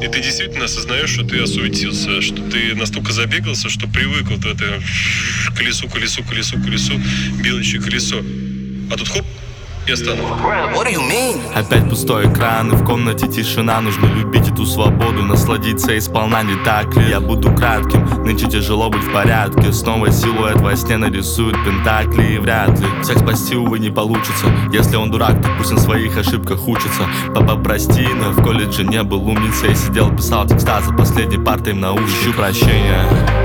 И ты действительно осознаешь, что ты осуетился, что ты настолько забегался, что привык вот это колесо, колесо, колесо, колесо, белочье колесо. А тут хоп, и остановка. Опять пустой экран, и в комнате тишина. Нужно любить эту свободу, насладиться и сполна, не так ли? Я буду кратким, нынче тяжело быть в порядке. Снова силуэт во сне нарисует пентакли, и вряд ли всех спасти, увы, не получится. Если он дурак, то пусть на своих ошибках учится. Папа, прости, но в колледже не был умницей. Сидел, писал текста за последней партой в наушниках. Ищу прощения.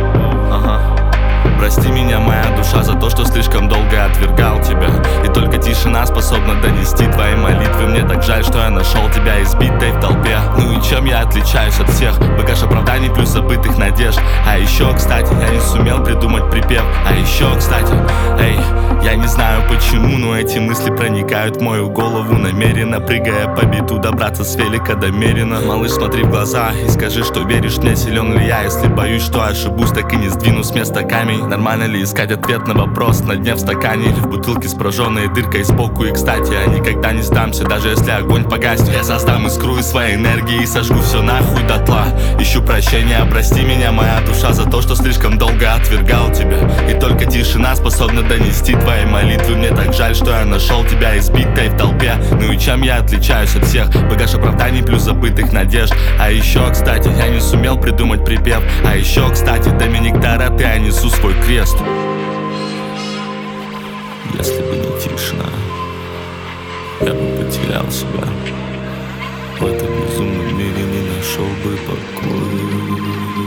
Прости меня, моя душа, за то, что слишком долго отвергал тебя. И только тишина способна донести твои молитвы. Мне так жаль, что я нашел тебя избитой в толпе. Ну и чем я отличаюсь от всех? Багаж оправданий плюс забытых надежд. А еще, кстати, я не сумел придумать припев. А еще, кстати, эй, я не знаю почему, но эти мысли проникают в мою голову. Намеренно прыгая по биту, добраться с велика до Мерина. Малыш, смотри в глаза и скажи, что веришь мне, силен ли я. Если боюсь, что ошибусь, так и не сдвину с места камень. Нормально ли искать ответ на вопрос на дне в стакане или в бутылке с прожженной дыркой сбоку? И кстати, я никогда не сдамся, даже если огонь погаснет. Я создам искру из своей энергии и сожгу все нахуй дотла. Ищу прощения, прости меня, моя душа, за то, что слишком долго отвергал тебя. И только тишина способна донести твои молитвы. Мне так жаль, что я нашел тебя избитой в толпе. Ну и чем я отличаюсь от всех? Багаж оправданий плюс забытых надежд. А еще, кстати, я не сумел придумать припев. А еще, кстати, Доминик Торетто, я несу свой крест. Если бы не тишина, я бы потерял себя. В этом безумном мире не нашел бы покоя.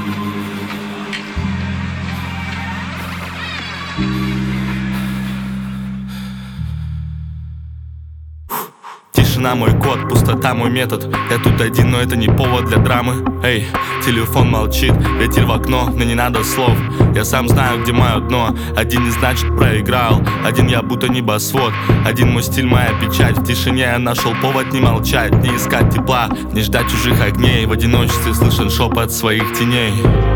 Тишина мой код, пустота мой метод. Я тут один, но это не повод для драмы. Эй, телефон молчит, ветер в окно, мне не надо слов. Я сам знаю, где мое дно. Один не значит проиграл, один я будто небосвод. Один мой стиль, моя печать. В тишине я нашел повод не молчать, не искать тепла, не ждать чужих огней. В одиночестве слышен шепот своих теней.